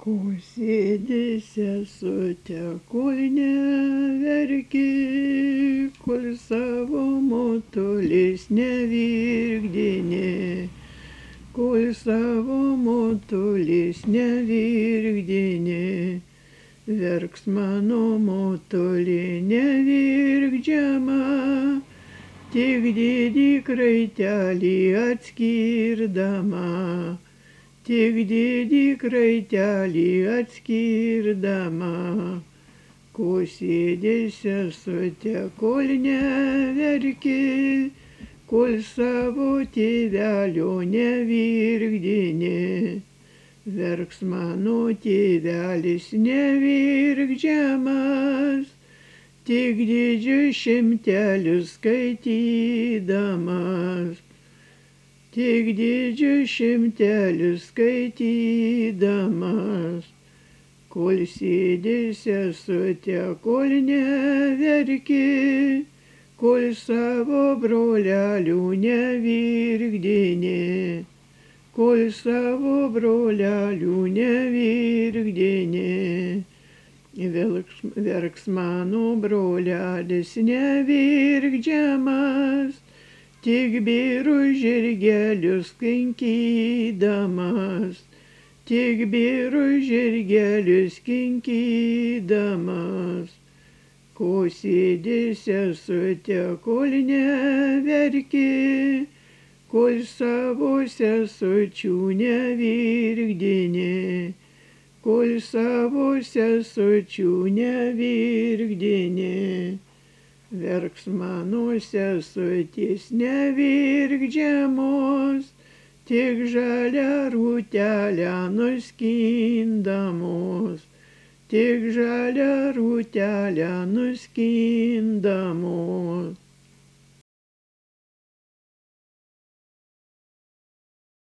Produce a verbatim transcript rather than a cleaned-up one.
Ko sėdi sesute, kol neverki, kol savo motulės nevirkdini, kol savo motulės nevirkdini. Verks mano motulė nevirkdžiama, tik didį kraitelį atskirdama. Tik didį kraitelį atskirdama, ko sėdi sesute, kol neverki, kol savo tėvelio nevirkdini. Verks mano tėvelis nevirkdžiamas, tik didžius šimtelius skaitydamas. Tik didžius šimtelius skaitydamas, kol sėdi sesute, kol neverki, kol savo brolelių nevirkdini, kol savo brolelių nevirkdini. Verks, verks mano brolelis nevirkdžiamas, tik birų žirgelius kinkydamas, tik birų žirgelius kinkydamas. Ko sėdi sesute, kol neverki, kol savo sesučių nevirkdini, kol savo sesučių nevirkdini. Verks mano sesutės nevirkdžiamos, tik žalią rūtelę nuskindamos, tik žalią rūtelę nuskindamos.